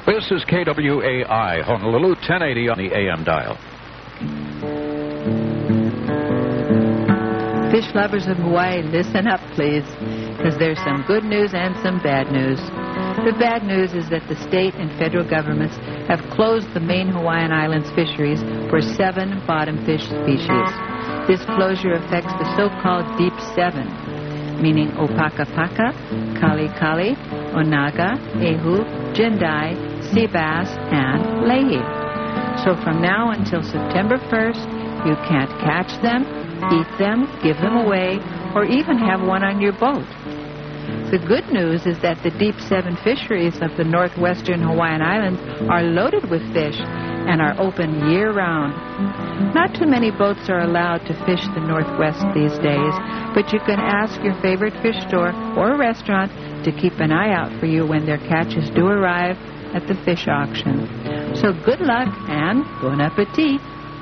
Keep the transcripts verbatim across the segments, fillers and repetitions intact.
This is K W A I, Honolulu, ten eighty on the A M dial. Fish lovers of Hawaii, listen up, please, because there's some good news and some bad news. The bad news is that the state and federal governments have closed the main Hawaiian Islands fisheries for seven bottom fish species. This closure affects the so-called Deep Seven, meaning Opakapaka, Kali Kali, Onaga, Ehu, Jindai, Sea Bass, and Lehi. So from now until September first, you can't catch them, eat them, give them away, or even have one on your boat. The good news is that the Deep Seven fisheries of the northwestern Hawaiian Islands are loaded with fish and are open year-round. Not too many boats are allowed to fish the Northwest these days, but you can ask your favorite fish store or restaurant to keep an eye out for you when their catches do arrive at the fish auction. So good luck and bon appetit.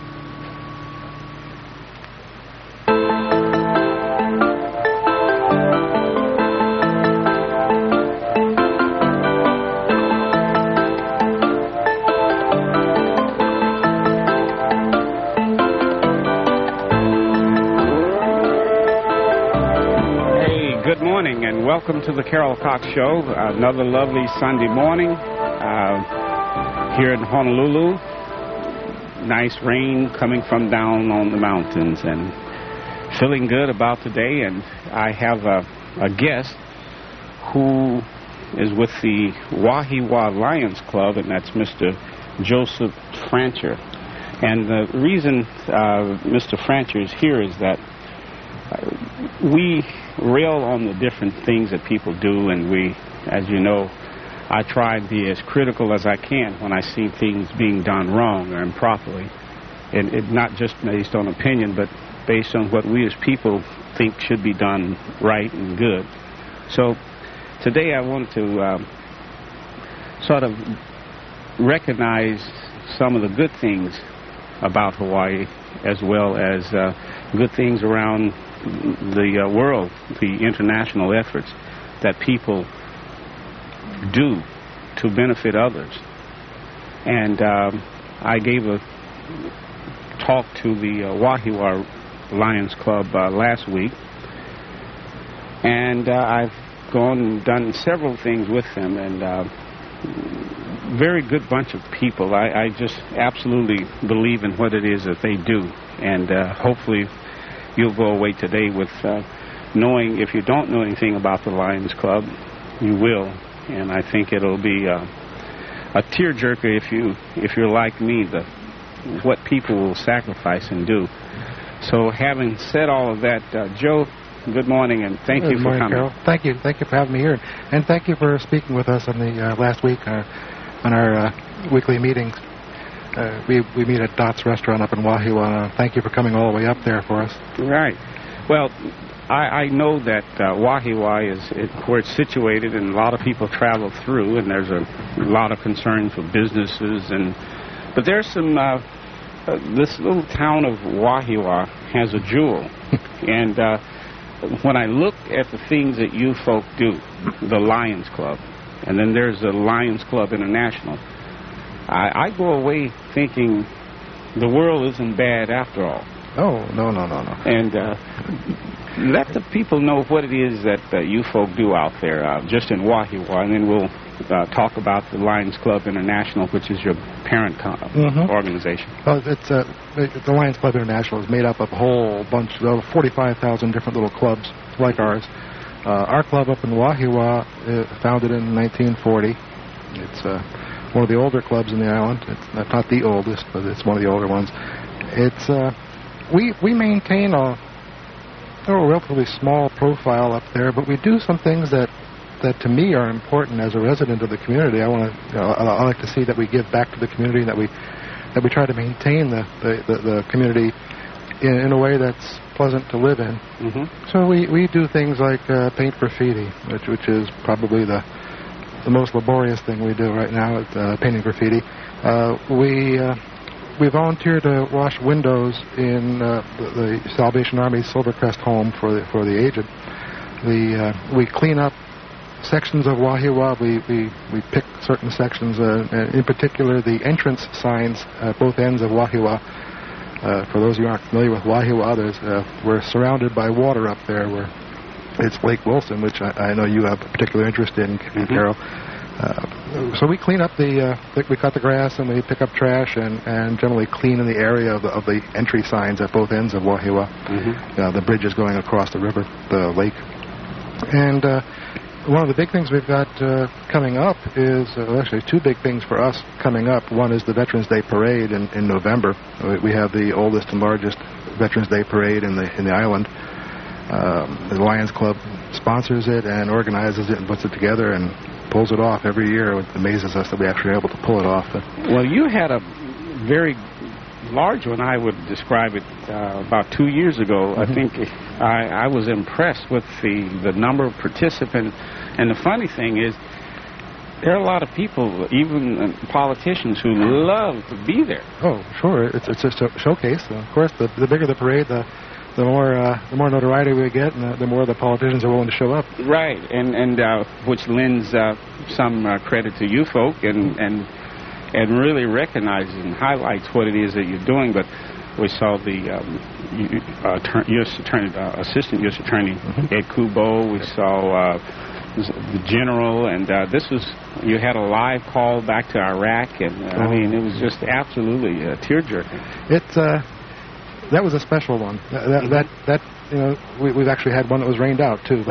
Welcome to the Carol Cox Show. Another lovely Sunday morning uh, here in Honolulu. Nice rain coming from down on the mountains and feeling good about today. And I have a, a guest who is with the Wahiawa Lions Club, and that's Mister Joseph Francher. And the reason uh, Mister Francher is here is that uh, we rail on the different things that people do, and we, as you know, I try and be as critical as I can when I see things being done wrong or improperly, and it not just based on opinion, but based on what we as people think should be done right and good. So today I want to um, sort of recognize some of the good things about Hawaii, as well as uh, good things around the uh, world, the international efforts that people do to benefit others. And um, I gave a talk to the uh, Wahiawa Lions Club uh, last week, and uh, I've gone and done several things with them, and uh, very good bunch of people. I, I just absolutely believe in what it is that they do, and uh, hopefully you'll go away today with uh, knowing, if you don't know anything about the Lions Club, you will. And I think it'll be uh, a tearjerker if, you, if you're like me, the, what people will sacrifice and do. So having said all of that, uh, Joe, good morning, and thank good you for morning, coming. Carol. Thank you. Thank you for having me here. And thank you for speaking with us on the uh, last week uh, on our uh, weekly meetings. Uh, we, we meet at Dot's Restaurant up in Wahiawa. Uh, thank you for coming all the way up there for us. Right. Well, I, I know that uh, Wahiawa is it, where it's situated, and a lot of people travel through, and there's a lot of concern for businesses. And but there's some, uh, uh, this little town of Wahiawa has a jewel. And uh, when I look at the things that you folk do, the Lions Club, and then there's the Lions Club International, I, I go away thinking the world isn't bad after all. Oh, no, no, no, no. And uh, let the people know what it is that uh, you folk do out there, uh, just in Wahiawa, and then we'll uh, talk about the Lions Club International, which is your parent co- mm-hmm. organization. Well, it's uh, the Lions Club International is made up of a whole bunch of forty-five thousand different little clubs like ours. Uh, our club up in Wahiawa, uh, founded in nineteen forty. It's uh, one of the older clubs in the island. It's not, not the oldest, but it's one of the older ones. It's uh, we we maintain a, a relatively small profile up there, but we do some things that, that to me are important as a resident of the community. I want to, you know, I, I like to see that we give back to the community, that we that we try to maintain the the, the, the community in, in a way that's pleasant to live in. Mm-hmm. So we, we do things like uh, paint graffiti, which which is probably the the most laborious thing we do right now, is uh, painting graffiti. Uh, we uh, we volunteer to wash windows in uh, the, the Salvation Army Silvercrest home for the, for the aged. The, uh, we clean up sections of Wahiawa. We, we, we pick certain sections, uh, in particular the entrance signs at both ends of Wahiawa. Uh, for those of you who aren't familiar with Wahiawa, there's, uh, we're surrounded by water up there. We're, it's Lake Wilson, which I, I know you have a particular interest in, mm-hmm. Carol. Uh, so we clean up the, uh, we cut the grass and we pick up trash and, and generally clean in the area of the, of the entry signs at both ends of Wahiawa. Mm-hmm. Uh, the bridges going across the river, the lake. And uh, one of the big things we've got uh, coming up is, uh, actually two big things for us coming up. One is the Veterans Day Parade in, in November. We have the oldest and largest Veterans Day Parade in the in the island. Um, the Lions Club sponsors it and organizes it and puts it together and pulls it off every year. It amazes us that we actually are able to pull it off. Well, you had a very large one, I would describe it, uh, about two years ago. Mm-hmm. I think I, I was impressed with the, the number of participants. And the funny thing is, there are a lot of people, even uh, politicians, who love to be there. Oh, sure. It's, it's just a showcase. Of course, the, the bigger the parade, the the more uh, the more notoriety we get, and the, the more the politicians are willing to show up. Right, and and uh, which lends uh, some uh, credit to you folk, and and and really recognizes and highlights what it is that you're doing. But we saw the um, uh, U S Attorney, uh, Assistant U S Attorney mm-hmm. Ed Kubo. We saw uh, the General, and uh, this was you had a live call back to Iraq, and uh, oh. I mean it was just absolutely uh, tearjerking. It's. Uh, That was a special one. That, that, that, that you know, we, we've actually had one that was rained out, too,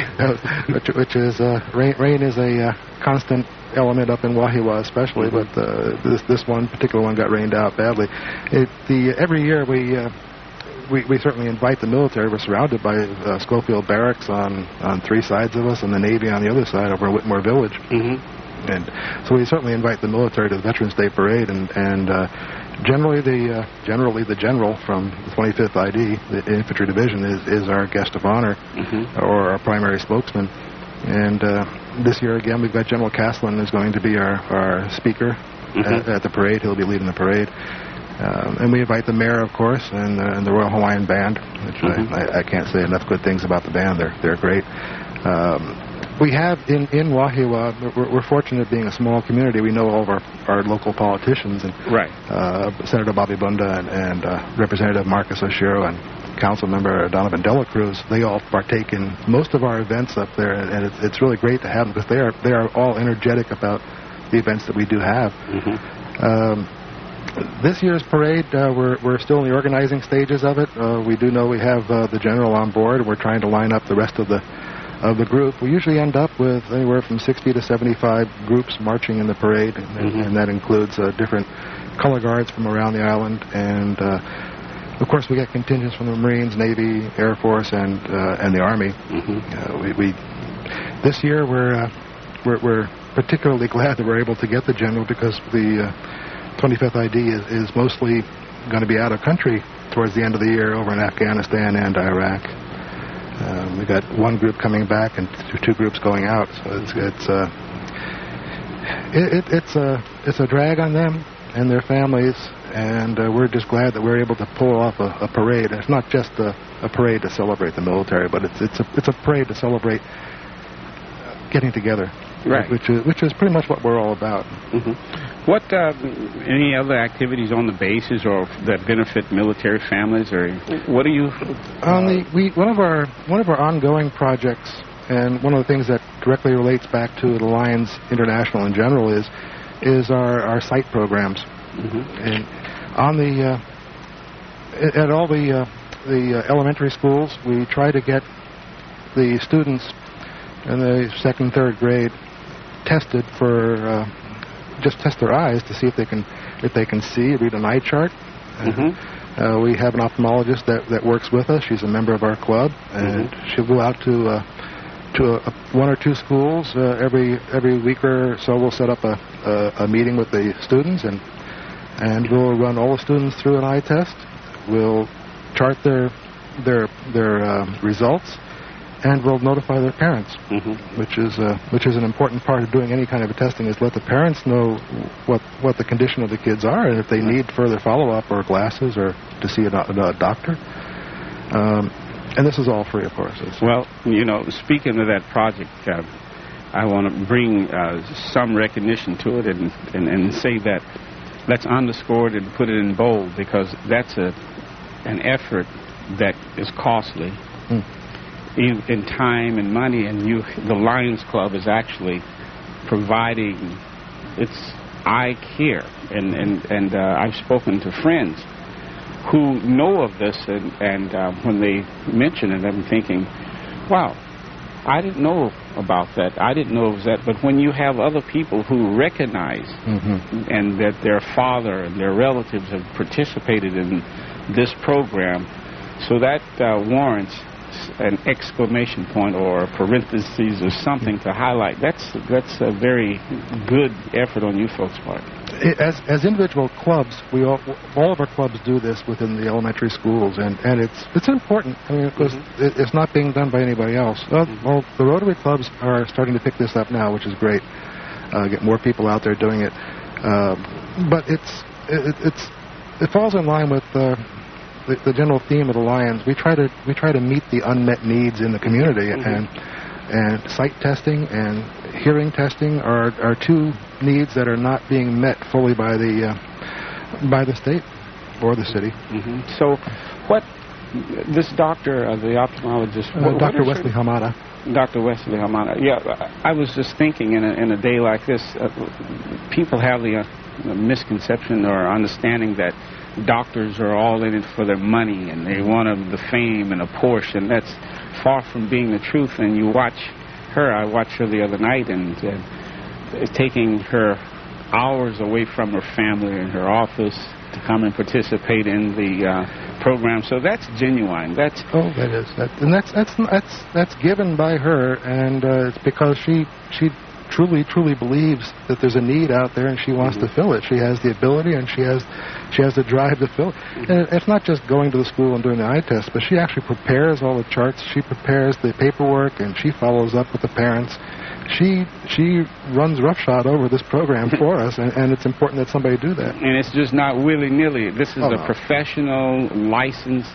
which, which is, uh, rain, rain is a uh, constant element up in Wahiawa especially, mm-hmm. but uh, this this one particular one got rained out badly. It, the, every year we, uh, we we certainly invite the military. We're surrounded by uh, Schofield Barracks on, on three sides of us and the Navy on the other side over in Whitmore Village. Mm-hmm. And so we certainly invite the military to the Veterans Day Parade, and, and uh, Generally, the uh, generally the general from the twenty-fifth I D, the Infantry Division, is, is our guest of honor, mm-hmm. or our primary spokesman. And uh, this year again, we've got General Caslin is going to be our, our speaker mm-hmm. at, at the parade. He'll be leading the parade, um, and we invite the mayor, of course, and, uh, and the Royal Hawaiian Band, which mm-hmm. I, I can't say enough good things about the band. They're they're great. Um, We have in, in Wahiawa, we're, we're fortunate being a small community. We know all of our, our local politicians, and right. uh, Senator Bobby Bunda and, and uh, Representative Marcus Oshiro and Council Member Donovan Dela Cruz. They all partake in most of our events up there, and it's, it's really great to have them because they are they are all energetic about the events that we do have. Mm-hmm. Um, this year's parade, uh, we're we're still in the organizing stages of it. Uh, we do know we have uh, the general on board, and we're trying to line up the rest of the. of the group. We usually end up with anywhere from sixty to seventy-five groups marching in the parade, and, mm-hmm. and that includes uh, different color guards from around the island, and uh, of course we get contingents from the Marines, Navy, Air Force, and uh, and the Army. Mm-hmm. Uh, we, we this year we're, uh, we're we're particularly glad that we're able to get the general because the uh, twenty-fifth I D is, is mostly going to be out of country towards the end of the year over in Afghanistan and Iraq. Um, we've got one group coming back and two, two groups going out, so it's it's uh, it, it, it's a it's a drag on them and their families, and uh, we're just glad that we're able to pull off a, a parade. It's not just a, a parade to celebrate the military, but it's it's a it's a parade to celebrate getting together, right? Which is which is pretty much what we're all about. Mm-hmm. What uh, any other activities on the bases or that benefit military families, or what do you? On the we one of our one of our ongoing projects, and one of the things that directly relates back to the Lions International in general is is our, our site programs. Mm-hmm. And on the uh, at all the uh, the uh, elementary schools, we try to get the students in the second, third grade tested for. Uh, just test their eyes to see if they can if they can see, read an eye chart. Mm-hmm. Uh, we have an ophthalmologist that, that works with us. She's a member of our club, and mm-hmm. she'll go out to uh, to a, a one or two schools uh, every every week or so. We'll set up a, a, a meeting with the students, and and we'll run all the students through an eye test. We'll chart their their their um, results, and we'll notify their parents, mm-hmm. which is uh, which is an important part of doing any kind of a testing, is let the parents know what what the condition of the kids are, and if they need further follow-up or glasses or to see a, a doctor. Um, and this is all free, of course. It's well, you know, speaking of that project, uh, I want to bring uh, some recognition to it and, and, and say that let's underscore it and put it in bold, because that's a an effort that is costly mm. in, in time and money, and you, the Lions Club is actually providing its eye care, and and and uh, I've spoken to friends who know of this, and and uh, when they mention it, I'm thinking, wow, I didn't know about that. I didn't know it was that. But when you have other people who recognize mm-hmm. and that their father and their relatives have participated in this program, so that uh, warrants an exclamation point or a parentheses or something to highlight. That's that's a very good effort on you folks' part. As as individual clubs, we all, all of our clubs do this within the elementary schools, and, and it's it's important. I mean, because mm-hmm. it, it's not being done by anybody else. Well, mm-hmm. well, the Rotary clubs are starting to pick this up now, which is great. Uh, get more people out there doing it, uh, but it's it, it's it falls in line with uh, the, the general theme of the Lions. We try to we try to meet the unmet needs in the community, mm-hmm. and and sight testing and hearing testing are are two needs that are not being met fully by the uh, by the state or the city. Mm-hmm. So, what this doctor, uh, the ophthalmologist, uh, what, Doctor what Wesley her, Hamada. Doctor Wesley Hamada. Yeah, I was just thinking in a, in a day like this, uh, people have the, uh, the misconception or understanding that doctors are all in it for their money and they want the fame and a portion. That's far from being the truth. And you watch her. I watched her the other night, and uh, taking her hours away from her family and her office to come and participate in the uh, program. So that's genuine. That's oh, that is that, and that's that's that's that's given by her, and uh, it's because she she truly truly believes that there's a need out there, and she wants mm-hmm. to fill it. She has the ability, and she has she has the drive to fill it. Mm-hmm. And it's not just going to the school and doing the eye test, but she actually prepares all the charts. She prepares the paperwork, and she follows up with the parents. She she runs roughshod over this program for us, and, and it's important that somebody do that. And it's just not willy-nilly. This is oh, a no. professional, licensed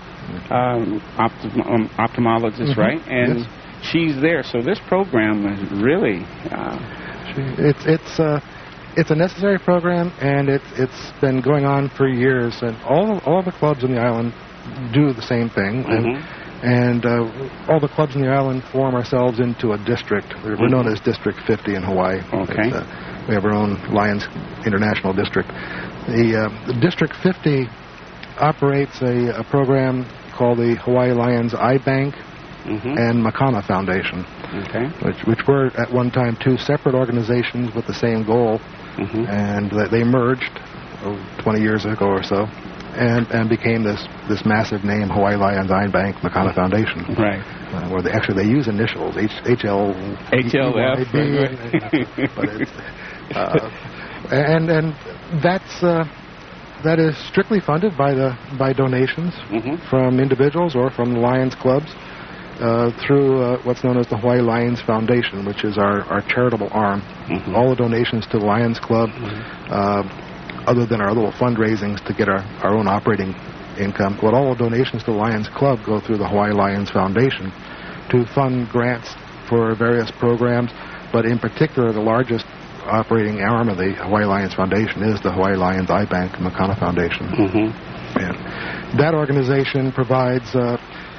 um, optom- um, ophthalmologist, mm-hmm. right? And yes. she's there. So this program is really... Uh, she, it's it's uh, it's a necessary program, and it's it's been going on for years. And all all the clubs in the island do the same thing. Mm-hmm. And, And uh, all the clubs in the island form ourselves into a district. We're, we're known as District fifty in Hawaii. Okay. Uh, we have our own Lions International District. The, uh, the District fifty operates a, a program called the Hawaii Lions Eye Bank mm-hmm. and Makana Foundation, okay. which, which were at one time two separate organizations with the same goal, mm-hmm. and that they merged oh, twenty years ago or so. And, and became this, this massive name, Hawaii Lions Eye Bank Makana Foundation. Right. Uh, where they actually they use initials, H, HL, H L F. Right. But it's, uh, and and that's uh, that is strictly funded by the by donations mm-hmm. from individuals or from the Lions clubs uh, through uh, what's known as the Hawaii Lions Foundation, which is our, our charitable arm. Mm-hmm. All the donations to the Lions Club. Mm-hmm. Uh, other than our little fundraisings to get our, our own operating income, but all donations to the Lions Club go through the Hawaii Lions Foundation to fund grants for various programs, but in particular the largest operating arm of the Hawaii Lions Foundation is the Hawaii Lions Eye Bank Makana Foundation. Mm-hmm. And that organization provides uh,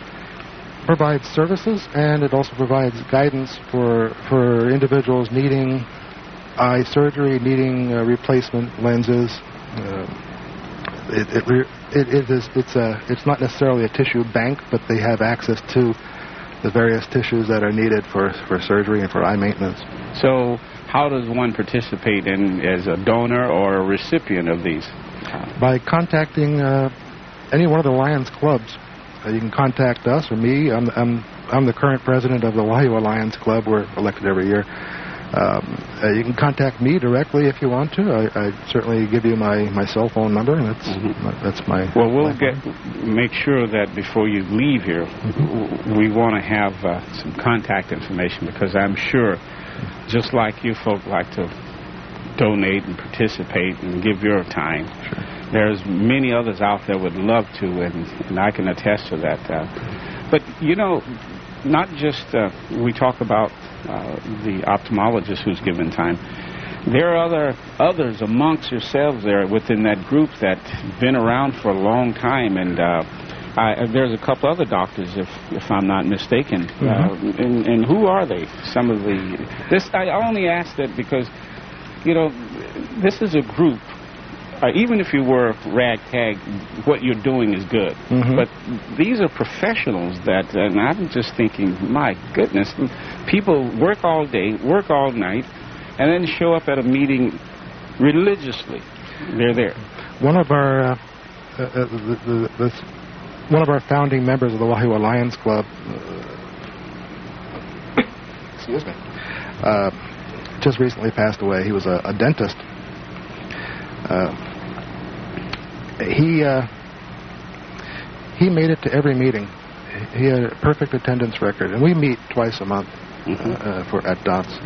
provides services, and it also provides guidance for for individuals needing eye surgery, needing uh, replacement lenses. Uh, it, it, it, it is it's a it's not necessarily a tissue bank, but they have access to the various tissues that are needed for, for surgery and for eye maintenance. So, how does one participate in as a donor or a recipient of these? By contacting uh, any one of the Lions clubs. Uh, you can contact us or me. I'm I'm I'm the current president of the Wahiawa Lions Club. We're elected every year. Um, uh, you can contact me directly if you want to. I, I certainly give you my, my cell phone number, and that's mm-hmm. my, that's my. Well, we'll my get make sure that before you leave here, mm-hmm. we want to have uh, some contact information, because I'm sure, just like you folk like to donate and participate and give your time, sure. There's many others out there would love to, and, and I can attest to that. Uh, but you know, not just uh, we talk about uh, the ophthalmologist who's given time. There are other others amongst yourselves there within that group that's been around for a long time, and uh, I, there's a couple other doctors, if if I'm not mistaken. Mm-hmm. uh, and, and who are they? Some of the this I only ask that because, you know, this is a group. Uh, even if you were ragtag, what you're doing is good. Mm-hmm. But these are professionals that, and I'm just thinking, my goodness, people work all day, work all night, and then show up at a meeting religiously. They're there. One of our uh, uh, the, the, the, one of our founding members of the Wahiawa Lions Club, uh, excuse me, uh, just recently passed away. He was a, a dentist. Uh, he uh, he made it to every meeting. He had a perfect attendance record, and we meet twice a month mm-hmm. uh, for at D O T S.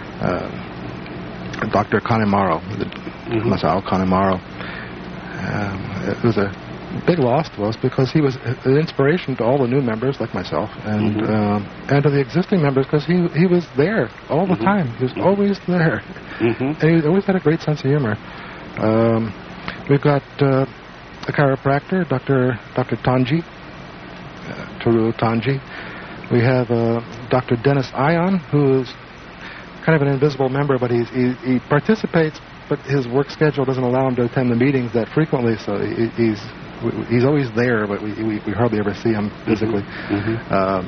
Uh, Doctor Kanemaru, mm-hmm. Masao Kanemaru. Um, it was a big loss to us because he was an inspiration to all the new members like myself, and mm-hmm. um, and to the existing members because he he was there all the mm-hmm. time. He was mm-hmm. always there, mm-hmm. and he always had a great sense of humor. Um, we've got uh, a chiropractor, Doctor Doctor Tanji, uh, Toru Tanji. We have uh, Doctor Dennis Ion, who is kind of an invisible member, but he's, he, he participates, but his work schedule doesn't allow him to attend the meetings that frequently, so he, he's he's always there, but we we, we hardly ever see him physically. Mm-hmm. Um,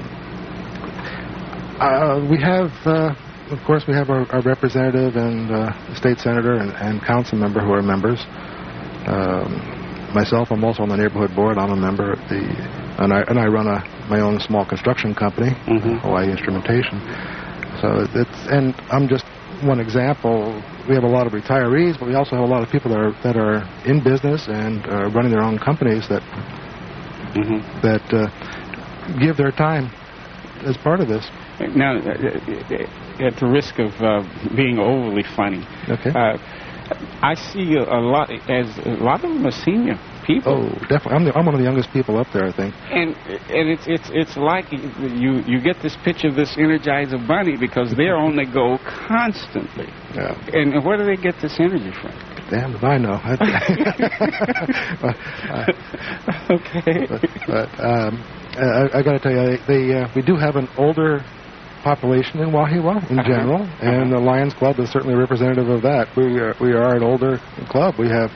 uh, we have... Uh, Of course, we have our, our representative and uh, state senator and, and council member who are members. Um, myself, I'm also on the neighborhood board. I'm a member of the, and I and I run a my own small construction company, mm-hmm. Hawaii Instrumentation. So it's and I'm just one example. We have a lot of retirees, but we also have a lot of people that are that are in business and uh, running their own companies that mm-hmm. that uh, give their time as part of this. Now, at the risk of uh, being overly funny, okay. uh, I see a, a lot as a lot of them are senior people. Oh, definitely. I'm, the, I'm one of the youngest people up there, I think. And and it's it's it's like you you get this picture of this Energizer Bunny because they're on the go constantly. Yeah. And where do they get this energy from? Damn if I know. but, uh, okay. But, but um, I, I got to tell you, they, uh, we do have an older population in Wahiawa in general, uh-huh. and the Lions Club is certainly representative of that. We are, we are an older club. We have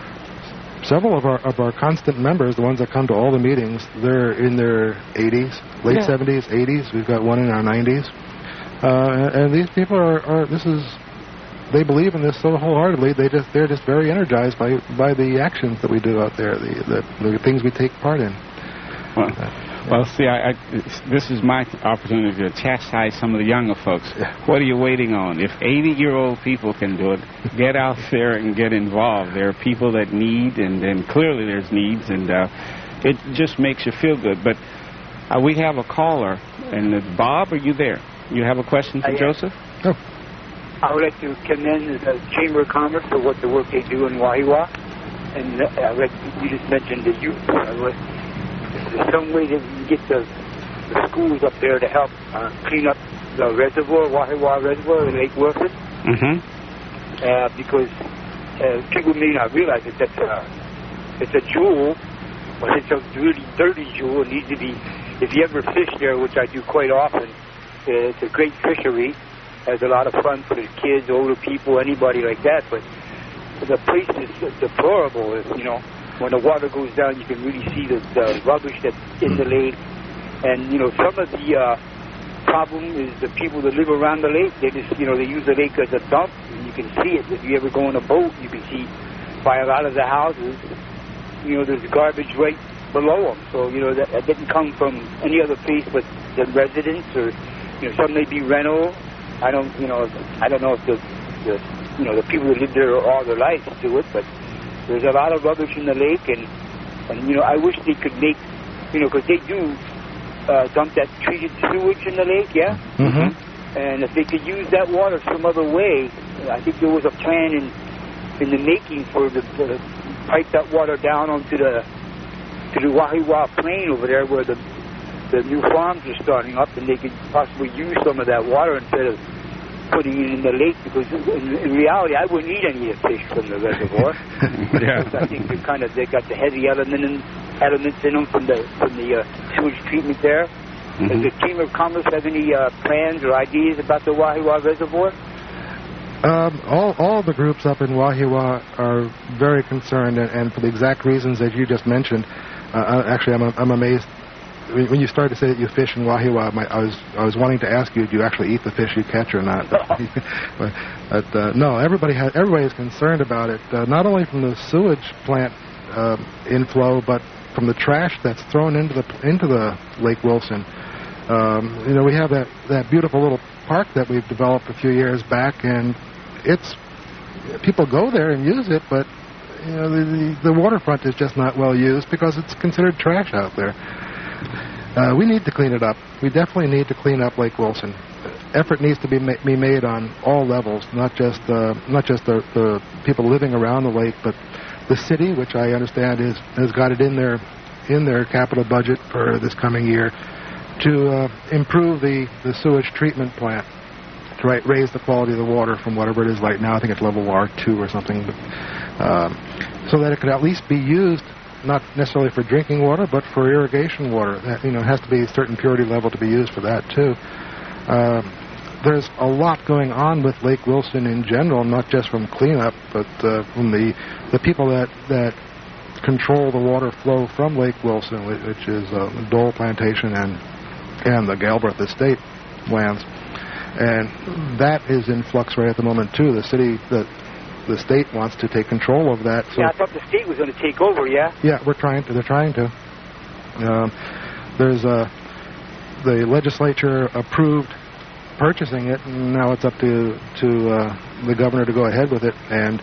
several of our of our constant members, the ones that come to all the meetings. They're in their eighties, late yeah. seventies, eighties. We've got one in our nineties, uh, and these people are, are this is. They believe in this so wholeheartedly. They just they're just very energized by by the actions that we do out there, the the, the things we take part in. Well, uh, yeah. well see, I, I, this is my opportunity to chastise some of the younger folks. Yeah. What are you waiting on? If eighty-year-old people can do it, get out there and get involved. There are people that need, and, and clearly there's needs, and uh, it just makes you feel good. But uh, we have a caller, and uh, Bob, are you there? You have a question for I Joseph? Oh. I would like to commend the Chamber of Commerce for what the work they do in Wahiawa. And uh, like you just mentioned the youth. Uh, there's some way that we can get the, the schools up there to help uh, clean up the reservoir, Wahiawa Reservoir, in Lake Worth. Mm-hmm. Uh, because uh, people may not realize that that's a, it's a jewel, but it's a really dirty jewel. It needs to be, if you ever fish there, which I do quite often, uh, it's a great fishery. Has a lot of fun for the kids, older people, anybody like that. But the place is deplorable. You know, when the water goes down, you can really see the, the rubbish that's in the lake. And you know, some of the uh, problem is the people that live around the lake. They just, you know, they use the lake as a dump. And you can see it. If you ever go on a boat, you can see by a lot of the houses. You know, there's garbage right below them. So you know that, that didn't come from any other place but the residents, or you know, some may be rental. I don't, you know, I don't know if the, the, you know, the people that live there all their lives do it, but there's a lot of rubbish in the lake, and, and you know, I wish they could make, you know, because they do uh, dump that treated sewage in the lake, yeah? Mm-hmm. And if they could use that water some other way, I think there was a plan in in the making for the, the pipe that water down onto the to the Wahiawa Plain over there, where the the new farms are starting up, and they could possibly use some of that water instead of putting it in the lake, because in, in reality, I wouldn't eat any of the fish from the reservoir. Yeah. I think they kind of they got the heavy element in, elements in them from the from the uh, sewage treatment there. Mm-hmm. Does the Chamber of Commerce have any uh, plans or ideas about the Wahiawa Reservoir? Um, all, all the groups up in Wahiawa are very concerned, and, and for the exact reasons that you just mentioned. Uh, actually, I'm, I'm amazed. When you started to say that you fish in Wahiawa, my, I was I was wanting to ask you, do you actually eat the fish you catch or not? But, but uh, no, everybody has, everybody is concerned about it, uh, not only from the sewage plant uh, inflow, but from the trash that's thrown into the into the Lake Wilson. Um, you know, we have that, that beautiful little park that we've developed a few years back, and it's people go there and use it, but you know the, the, the waterfront is just not well used because it's considered trash out there. Uh, we need to clean it up. We definitely need to clean up Lake Wilson. Effort needs to be, ma- be made on all levels, not just uh, not just the, the people living around the lake, but the city, which I understand is has got it in their in their capital budget for this coming year, to uh, improve the, the sewage treatment plant, to right, raise the quality of the water from whatever it is right now. I think it's level R two or something, but, um, so that it could at least be used, not necessarily for drinking water, but for irrigation water. That, you know, it has to be a certain purity level to be used for that, too. Uh, there's a lot going on with Lake Wilson in general, not just from cleanup, but uh, from the the people that, that control the water flow from Lake Wilson, which is uh, Dole Plantation and and the Galbraith Estate lands. And that is in flux right at the moment, too. The city, the the state wants to take control of that. So yeah, I thought the state was going to take over, yeah? Yeah, we're trying to. They're trying to. Um, there's a, the legislature approved purchasing it, and now it's up to, to uh, the governor to go ahead with it. And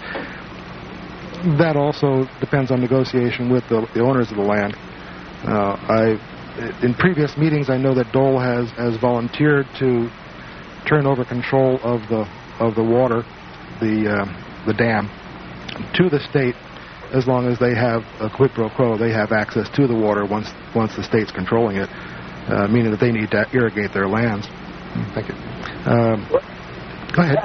that also depends on negotiation with the, the owners of the land. Uh, I, in previous meetings, I know that Dole has, has volunteered to turn over control of the of the water, the um, the dam, to the state, as long as they have a quid pro quo. They have access to the water once once the state's controlling it, uh, meaning that they need to irrigate their lands. Thank you. Um, go ahead.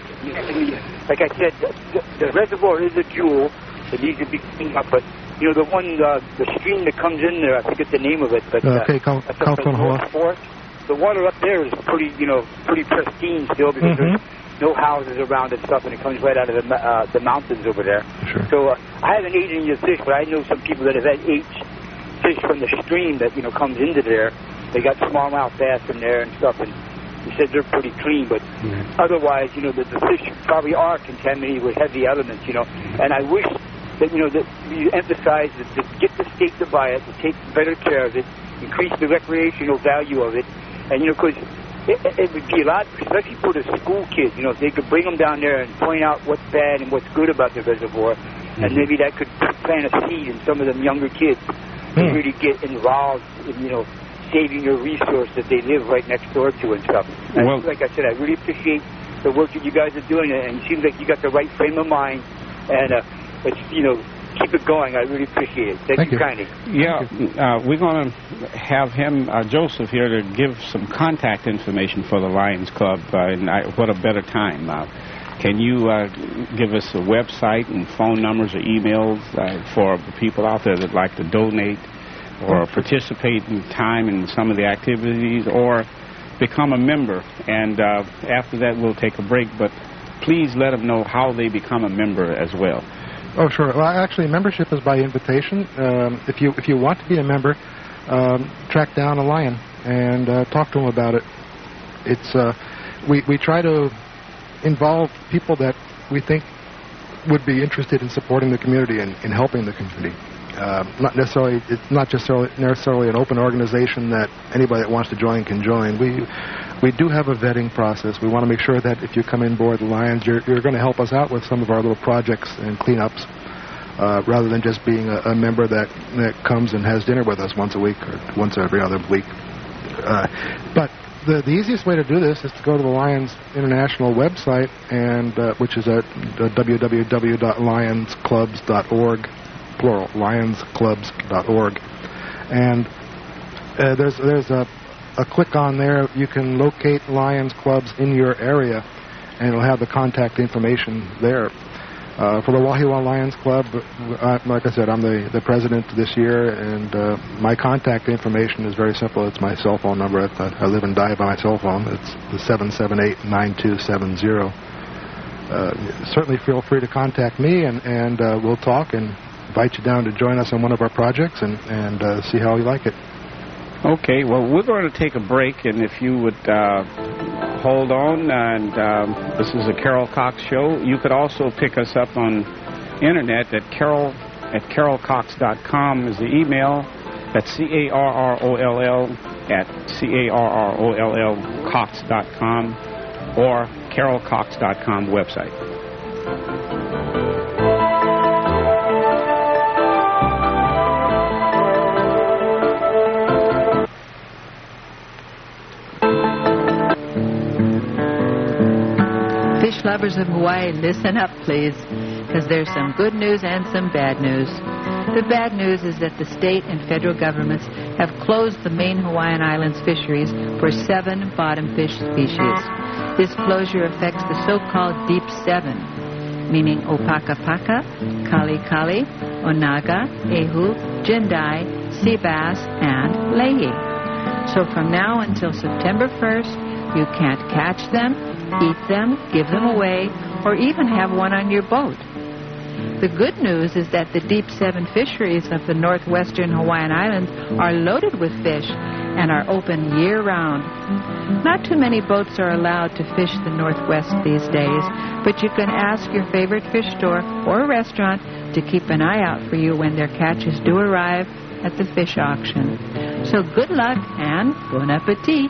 Like I said, the, the reservoir is a jewel. It needs to be cleaned up, but you know the one, uh, the stream that comes in there, I forget the name of it, but uh, okay, Cal- that's up the North Fork. The water up there is pretty, you know, pretty pristine still, because mm-hmm. there's no houses around and stuff, and it comes right out of the uh, the mountains over there. Sure. So uh, I haven't eaten any of the fish, but I know some people that have had ate fish from the stream that, you know, comes into there. They got smallmouth bass in there and stuff, and he said they're pretty clean, but mm-hmm. otherwise, you know, the, the fish probably are contaminated with heavy elements, you know. And I wish that, you know, that you emphasize that to get the state to buy it, to take better care of it, increase the recreational value of it, and, you know, because it, it would be a lot, especially for the school kids, you know, if they could bring them down there and point out what's bad and what's good about the reservoir, mm-hmm. and maybe that could plant a seed in some of them younger kids mm-hmm. to really get involved in, you know, saving your resource that they live right next door to and stuff. And well, like I said, I really appreciate the work that you guys are doing, and it seems like you got the right frame of mind, and uh, it's, you know, keep it going. I really appreciate it. Thank, Thank you, you kindly. Yeah, uh, we're going to have him, uh, Joseph, here to give some contact information for the Lions Club, uh, and I, what a better time. Uh, can you uh, give us a website and phone numbers or emails uh, for the people out there that like to donate or participate in time in some of the activities, or become a member? And uh, after that, we'll take a break, but please let them know how they become a member as well. Oh, sure. Well, actually, membership is by invitation. Um, if you if you want to be a member, um, track down a lion and uh, talk to them about it. It's uh, we we try to involve people that we think would be interested in supporting the community and in helping the community. Uh, not necessarily, it's not just necessarily an open organization that anybody that wants to join can join. We we do have a vetting process. We want to make sure that if you come in board the Lions, you're you're going to help us out with some of our little projects and cleanups, uh, rather than just being a, a member that, that comes and has dinner with us once a week or once every other week. Uh, but the the easiest way to do this is to go to the Lions International website, and uh, which is at w w w dot lions clubs dot org. Plural, lions clubs dot org. And Uh, there's there's a, a click on there. You can locate Lions clubs in your area, and it'll have the contact information there. Uh, for the Wahiawa Lions Club, uh, like I said, I'm the, the president this year, and uh, my contact information is very simple. It's my cell phone number. I, I live and die by my cell phone. It's the seven seven eight, nine two seven zero. Uh, certainly feel free to contact me, and, and uh, we'll talk and invite you down to join us on one of our projects and, and uh, see how you like it. Okay, well, we're going to take a break, and if you would uh, hold on, and um, this is a Carol Cox Show. You could also pick us up on internet at carol at carol cox dot com is the email. That's C A R R O L L at C A R R O L L cox dot com or carol cox dot com website. Fish lovers of Hawaii, listen up, please, because there's some good news and some bad news. The bad news is that the state and federal governments have closed the main Hawaiian Islands fisheries for seven bottom fish species. This closure affects the so-called Deep Seven, meaning Opakapaka, Kali Kali, Onaga, Ehu, Jendai, Sea Bass, and Lehi. So from now until September first, you can't catch them, eat them, give them away, or even have one on your boat. The good news is that the Deep Seven fisheries of the northwestern Hawaiian Islands are loaded with fish and are open year-round. Not too many boats are allowed to fish the Northwest these days, but you can ask your favorite fish store or restaurant to keep an eye out for you when their catches do arrive at the fish auction. So good luck and bon appetit.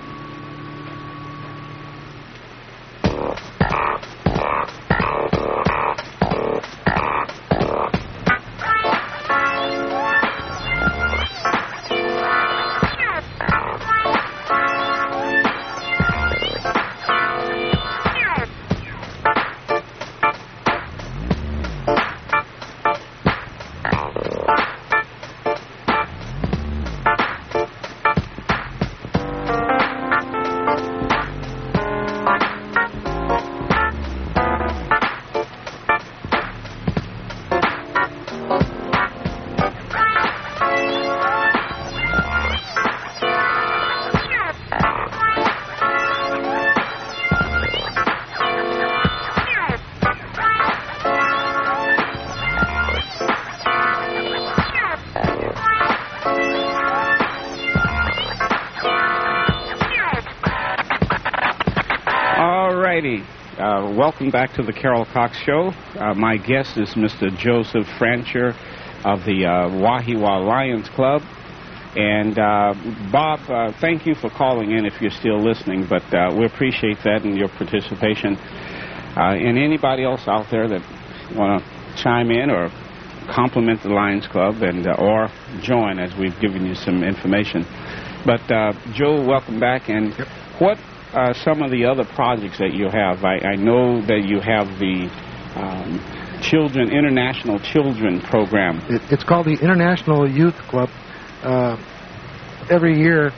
Uh, welcome back to the Carol Cox Show. Uh, my guest is Mister Joseph Francher of the uh, Wahiawa Lions Club. And uh, Bob, uh, thank you for calling in if you're still listening, but uh, we appreciate that and your participation. Uh, and anybody else out there that want to chime in or compliment the Lions Club and uh, or join as we've given you some information. But uh, Joe, welcome back. And yep. what Uh, some of the other projects that you have? I, I know that you have the um, Children International Children Program. It, it's called the International Youth Club. Uh, every year,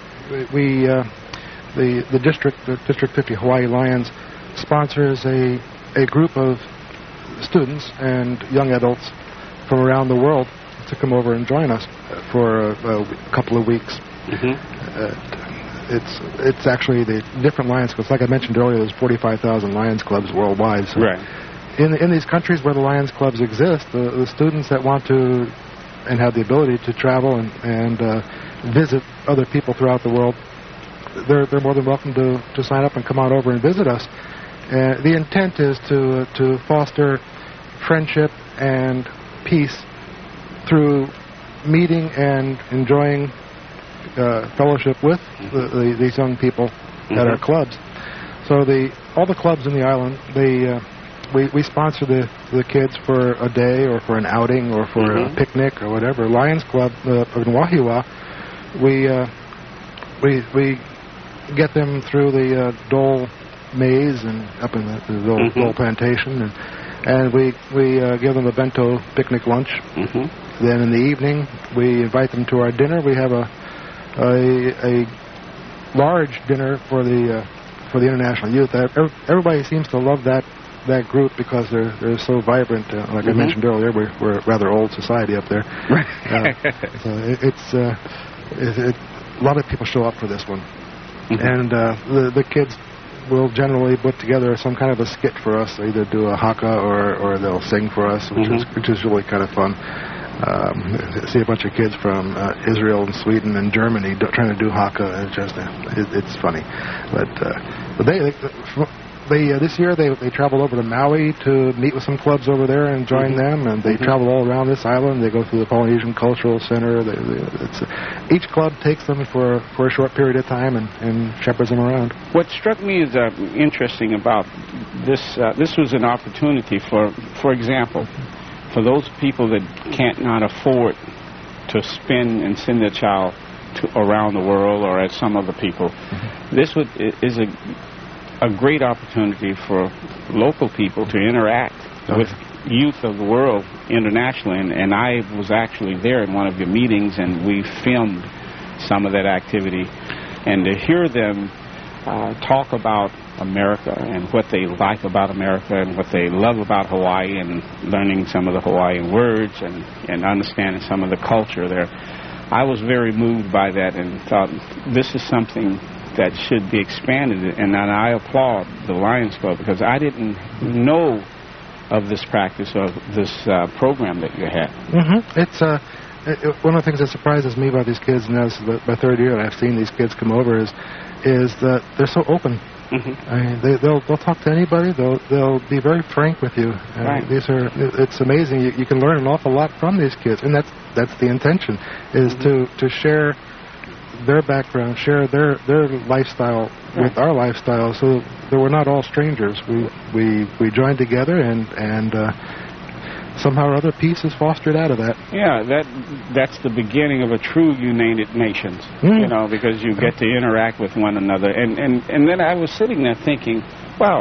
we uh, the the district, the District fifty Hawaii Lions, sponsors a a group of students and young adults from around the world to come over and join us for a, a couple of weeks. Mm-hmm. Uh, It's it's actually the different Lions clubs. Like I mentioned earlier, there's forty-five thousand Lions clubs worldwide. So right. In in these countries where the Lions clubs exist, the, the students that want to and have the ability to travel and and uh, visit other people throughout the world, they're they're more than welcome to, to sign up and come on over and visit us. Uh, the intent is to uh, to foster friendship and peace through meeting and enjoying Uh, fellowship with the, the, these young people mm-hmm. at our clubs. So the all the clubs in the island, they uh, we we sponsor the the kids for a day or for an outing or for mm-hmm. a picnic or whatever. Lions Club uh, in Wahiawa, we uh, we we get them through the uh, Dole Maze and up in the, the Dole, mm-hmm. Dole Plantation, and and we we uh, give them a bento picnic lunch. Mm-hmm. Then in the evening, we invite them to our dinner. We have a a, a large dinner for the uh, for the international youth. Everybody seems to love that that group because they're they're so vibrant. Uh, like mm-hmm. I mentioned earlier, we're we're a rather old society up there. Right. uh, so it, it's uh, it, it, a lot of people show up for this one, mm-hmm. and uh, the the kids will generally put together some kind of a skit for us. They either do a haka or or they'll sing for us, which mm-hmm. is which is really kind of fun. Um, see a bunch of kids from uh, Israel and Sweden and Germany do, trying to do haka. It's just uh, it, it's funny, but uh, but they they, they uh, this year they they traveled over to Maui to meet with some clubs over there and join mm-hmm. them, and they mm-hmm. travel all around this island. They go through the Polynesian Cultural Center. They, they, it's, uh, each club takes them for for a short period of time and, and shepherds them around. What struck me as uh, interesting about this uh, this was an opportunity for for example. For those people that can't not afford to spend and send their child to around the world, or as some other people, mm-hmm. this would, is a a great opportunity for local people to interact okay. with youth of the world internationally. And, and I was actually there in one of your meetings, and we filmed some of that activity. And to hear them uh, talk about America and what they like about America and what they love about Hawaii, and learning some of the Hawaiian words and, and understanding some of the culture there, I was very moved by that and thought this is something that should be expanded. And I applaud the Lions Club because I didn't know of this practice or this uh, program that you had. Mm-hmm. It's uh, it, one of the things that surprises me about these kids, and that's my third year that I've seen these kids come over, is is that they're so open. Mm-hmm. I mean, they, they'll they'll talk to anybody. They'll they'll be very frank with you. Uh, right. These are it's amazing. You, you can learn an awful lot from these kids, and that's that's the intention, is mm-hmm. to, to share their background, share their their lifestyle right. with our lifestyle, so that we're not all strangers. We we we join together, and and uh, somehow or other peace is fostered out of that. Yeah, that that's the beginning of a true United Nations, mm. you know, because you get to interact with one another. And, and, and then I was sitting there thinking, wow,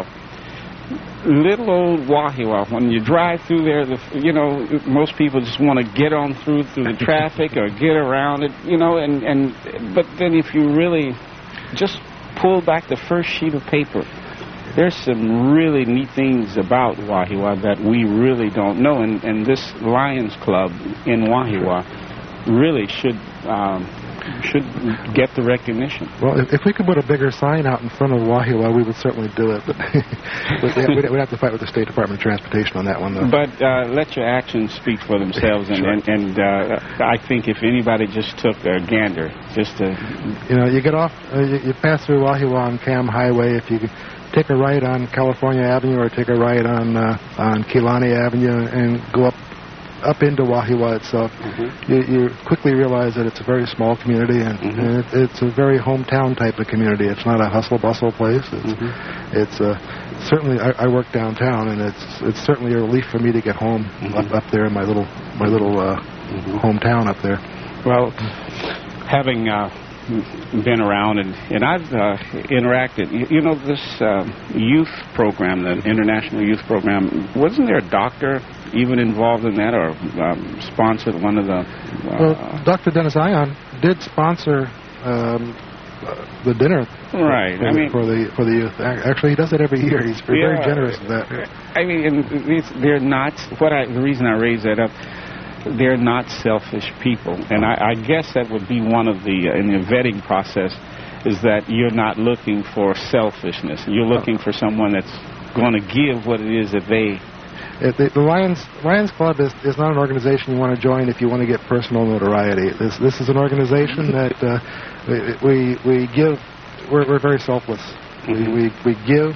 little old Wahiawa, when you drive through there, the, you know, most people just want to get on through through the traffic or get around it, you know, and, and but then if you really just pull back the first sheet of paper, there's some really neat things about Wahiawa that we really don't know, and, and this Lions Club in Wahiawa really should um, should get the recognition. Well, if, if we could put a bigger sign out in front of Wahiawa, we would certainly do it, but we'd, we'd have to fight with the State Department of Transportation on that one, though. But uh, let your actions speak for themselves, and, sure. and, and uh, I think if anybody just took a gander, just to... You know, you get off, uh, you, you pass through Wahiawa on Cam Highway, if you could take a right on California Avenue or take a right on uh, on Keelani Avenue and go up up into Wahiawa itself, mm-hmm. you, you quickly realize that it's a very small community, and, mm-hmm. and it, it's a very hometown type of community. It's not a hustle-bustle place. It's, mm-hmm. it's uh, certainly, I, I work downtown, and it's it's certainly a relief for me to get home mm-hmm. up, up there in my little, my little uh, mm-hmm. hometown up there. Well, having... Uh, been around, and, and I've uh, interacted. You, you know, this uh, youth program, the International Youth Program, wasn't there a doctor even involved in that, or um, sponsored one of the... Uh, well, Doctor Dennis Ion did sponsor um, uh, the dinner right. for, I the, mean, for, the, for the youth. Actually, he does it every year. He's very, yeah, very generous with that. I mean, and these, they're not... What I, the reason I raise that up, they're not selfish people, and I, I guess that would be one of the uh, in the vetting process, is that you're not looking for selfishness. You're looking for someone that's going to give what it is that they. It, the, the Lions Lions Club is, is not an organization you want to join if you want to get personal notoriety. This this is an organization that uh, we we give. We're we're very selfless. Mm-hmm. We, we we give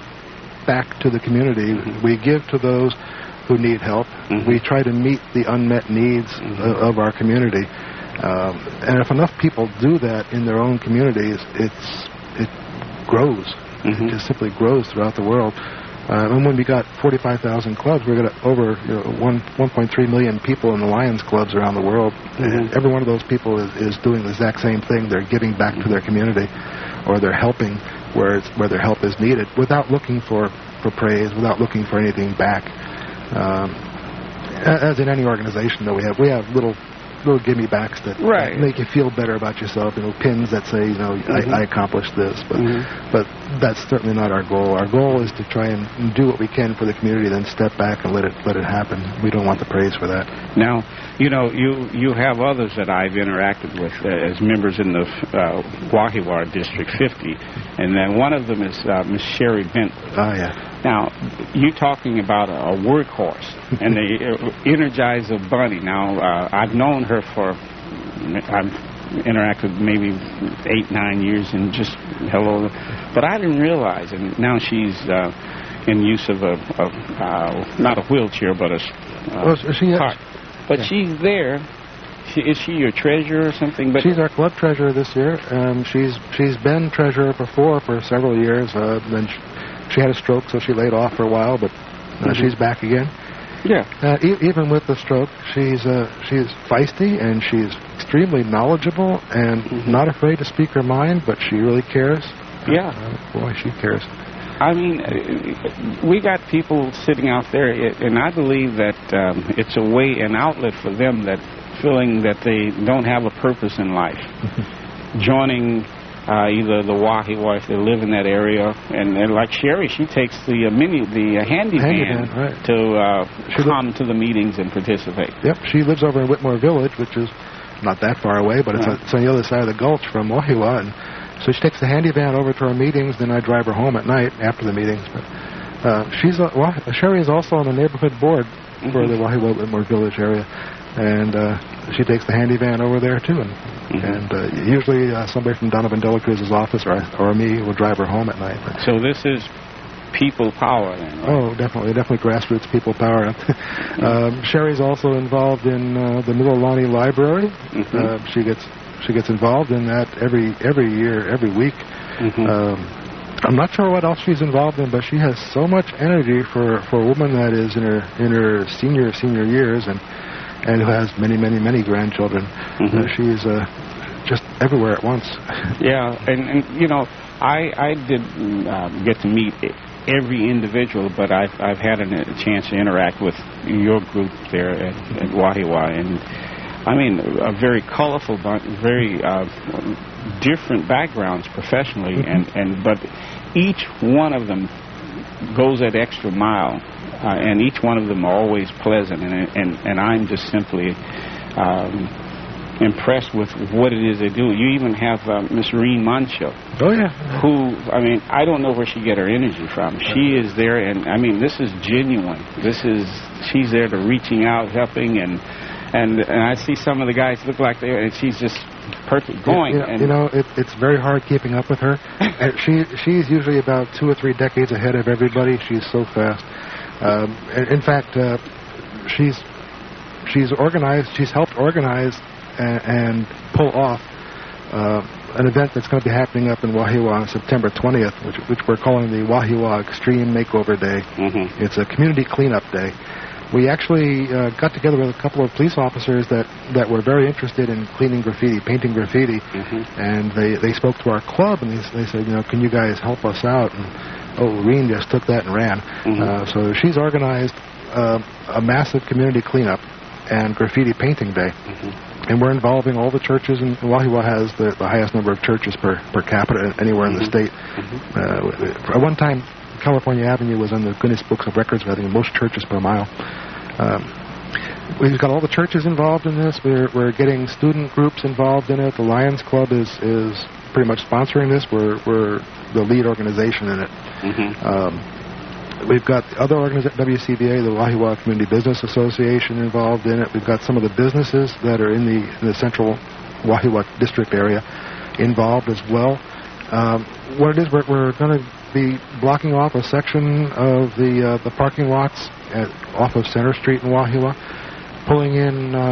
back to the community. Mm-hmm. We give to those who need help. Mm-hmm. We try to meet the unmet needs mm-hmm. of, of our community. Um, and if enough people do that in their own communities, it's it grows. Mm-hmm. It just simply grows throughout the world. Uh, and when we got forty-five thousand clubs, we're got over you know, one, one point three million people in the Lions clubs around the world. Mm-hmm. And every one of those people is, is doing the exact same thing. They're giving back mm-hmm. to their community, or they're helping where it's, where their help is needed, without looking for, for praise, without looking for anything back. Um, as in any organization that we have, we have little little gimme backs that Right. make you feel better about yourself. You know, pins that say, you know, Mhm. I, I accomplished this. But Mhm. but that's certainly not our goal. Our goal is to try and do what we can for the community, then step back and let it let it happen. We don't want the praise for that. Now, you know, you you have others that I've interacted with uh, as members in the uh, Wahiwa District fifty, and then one of them is uh, Miss Sherry Bent. Oh yeah. Now, you talking about a, a workhorse and the uh, Energizer Bunny. Now, uh, I've known her for, I've interacted maybe eight, nine years and just hello. But I didn't realize, and now she's uh, in use of a, a uh, not a wheelchair, but a uh, Well, she, cart. But yeah. she's there. She, is she your treasurer or something? But she's our club treasurer this year. Um, she's she's been treasurer before for several years. Uh, then she, she had a stroke, so she laid off for a while, but uh, Mhm. she's back again. Yeah. Uh, e- even with the stroke, she's uh, she's feisty and she's extremely knowledgeable and Mhm. not afraid to speak her mind. But she really cares. Yeah. Uh, boy, she cares. I mean, uh, we got people sitting out there, i- and I believe that um, it's a way, an outlet for them that feeling that they don't have a purpose in life. Joining uh, either the Wahiwa if they live in that area, and, and like Sherry, she takes the uh, mini, the uh, handy, Handy van van, right. to uh, She li- come to the meetings and participate. Yep, she lives over in Whitmore Village, which is not that far away, but it's, Right. a, it's on the other side of the gulch from Wahiwa. And so she takes the handy van over to our meetings, then I drive her home at night after the meetings. But uh, she's a, well, Sherry is also on the neighborhood board for Mhm. the Wahiwa Whitmore Village area, and uh, she takes the handy van over there too. And, Mhm. and uh, usually uh, somebody from Donovan Dela Cruz's office or or me will drive her home at night. But, So this is people power then, right? oh, definitely, definitely grassroots people power. um, Sherry's also involved in uh, the Mililani Library. Mhm. Uh, she gets she gets involved in that every every year, every week. Mhm. Um, I'm not sure what else she's involved in, but she has so much energy for, for a woman that is in her in her senior senior years and and who has many many many grandchildren. Mhm. Uh, she's uh, just everywhere at once. Yeah, and, and you know, I I did uh, get to meet every individual, but I've I've had an, a chance to interact with your group there at, at Wahiwa, and I mean a very colorful bunch, very uh, different backgrounds professionally, Mm-hmm. and and but each one of them goes that extra mile, uh, and each one of them are always pleasant, and and and I'm just simply. Um, impressed with what it is they do. You even have uh, Miss Reen Moncho, Oh yeah. who, I mean, I don't know where she get her energy from. She is there, and I mean, this is genuine. This is, she's there to reaching out, helping, and and and I see some of the guys look like they, and she's just perfect going. You know, and you know it, it's very hard keeping up with her. And she she's usually about two or three decades ahead of everybody. She's so fast. Um, in in fact, uh, she's she's organized. She's helped organize and, and pull off uh, an event that's going to be happening up in Wahiwa on September twentieth, which which we're calling the Wahiwa Extreme Makeover Day. Mhm. It's a community cleanup day. We actually uh, got together with a couple of police officers that, that were very interested in cleaning graffiti, painting graffiti, Mhm. and they, they spoke to our club, and they, they said, you know, can you guys help us out? And, oh, Reen just took that and ran. Mhm. Uh, so she's organized uh, a massive community cleanup and graffiti painting day. Mhm. And we're involving all the churches, and Wahiwa has the, the highest number of churches per, per capita anywhere in the Mhm. state. Mhm. Uh, at one time, California Avenue was on the Guinness Books of Records for having the most churches per mile. Um, we've got all the churches involved in this. We're, we're getting student groups involved in it. The Lions Club is, is pretty much sponsoring this. We're, we're the lead organization in it. Mhm. Um, we've got other organizations, W C B A, the Wahiwa Community Business Association, involved in it. We've got some of the businesses that are in the, in the central Wahiwa district area involved as well. Um, what it is, we're, we're going to be blocking off a section of the uh, the parking lots at, off of Center Street in Wahiwa, pulling in uh,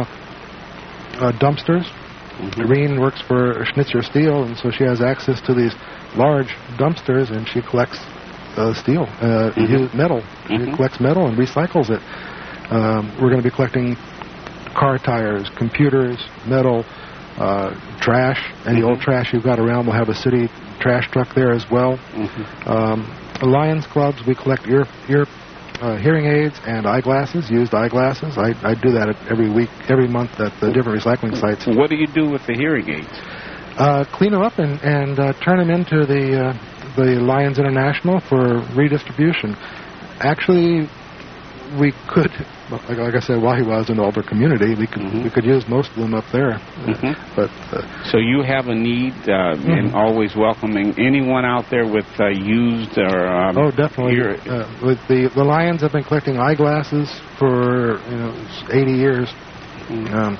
uh, dumpsters. Mhm. Reen works for Schnitzer Steel, and so she has access to these large dumpsters, and she collects uh, steel, uh, Mhm. used metal. She Mhm. collects metal and recycles it. Um, we're going to be collecting car tires, computers, metal, uh, trash, any Mhm. old trash you've got around. We'll have a city trash truck there as well. Mhm. Um, Lions clubs, we collect ear uh, hearing aids and eyeglasses, used eyeglasses. I, I do that every week, every month at the different recycling sites. What do you do with the hearing aids? Uh, clean them up and, and uh, turn them into the uh, the Lions International for redistribution. Actually, we could, like, like I said, Wahiawa is an older community. We could mm-hmm. we could use most of them up there. Mm-hmm. But uh, so you have a need uh, mm-hmm. in always welcoming anyone out there with uh, used or um, oh, definitely. Ear- uh, with the the Lions have been collecting eyeglasses for you know eighty years. Mm-hmm. Um,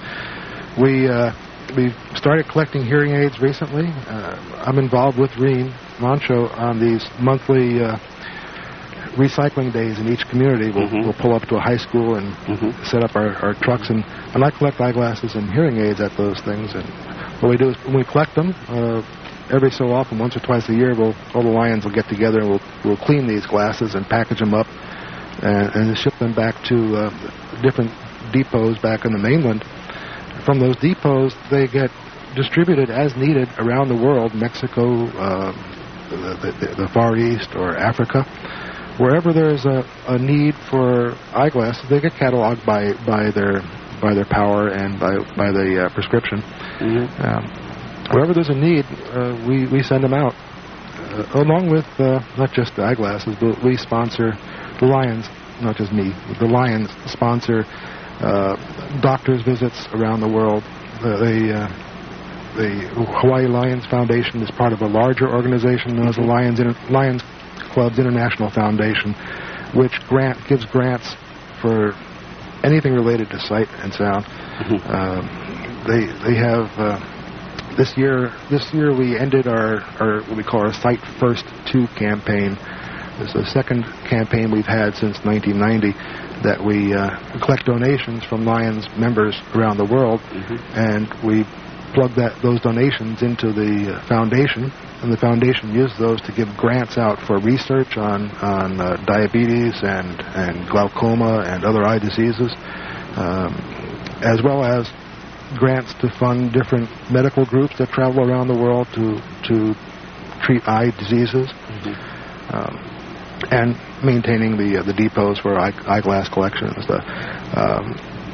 we uh, we started collecting hearing aids recently. Uh, I'm involved with Reen Moncho on these monthly Uh, recycling days in each community. We'll, mm-hmm. we'll pull up to a high school and mm-hmm. set up our, our trucks, and, and I collect eyeglasses and hearing aids at those things. And what we do is when we collect them, uh, every so often, once or twice a year, we'll, all the Lions will get together and we'll, we'll clean these glasses and package them up and, and ship them back to uh, different depots back in the mainland. From those depots, they get distributed as needed around the world, Mexico, uh, the, the, the Far East, or Africa. Wherever there's a, a need for eyeglasses, they get cataloged by, by their by their power and by by the uh, prescription. Mm-hmm. Um, wherever there's a need, uh, we we send them out, uh, along with uh, not just the eyeglasses, but we sponsor the Lions. Not just me. The Lions sponsor uh, doctors' visits around the world. Uh, they. Uh, the Hawaii Lions Foundation is part of a larger organization known as the Lions Inter- Lions Club's International Foundation, which grant gives grants for anything related to sight and sound. Mm-hmm. Uh, they they have uh, this year this year we ended our, our what we call our Sight First two campaign. It's the second campaign we've had since nineteen ninety that we uh, collect donations from Lions members around the world, mm-hmm. and we plug that those donations into the uh, foundation, and the foundation uses those to give grants out for research on on uh, diabetes and and glaucoma and other eye diseases, um, as well as grants to fund different medical groups that travel around the world to to treat eye diseases, mm-hmm. um, and maintaining the uh, the depots for eye, eyeglass collection and stuff. Um,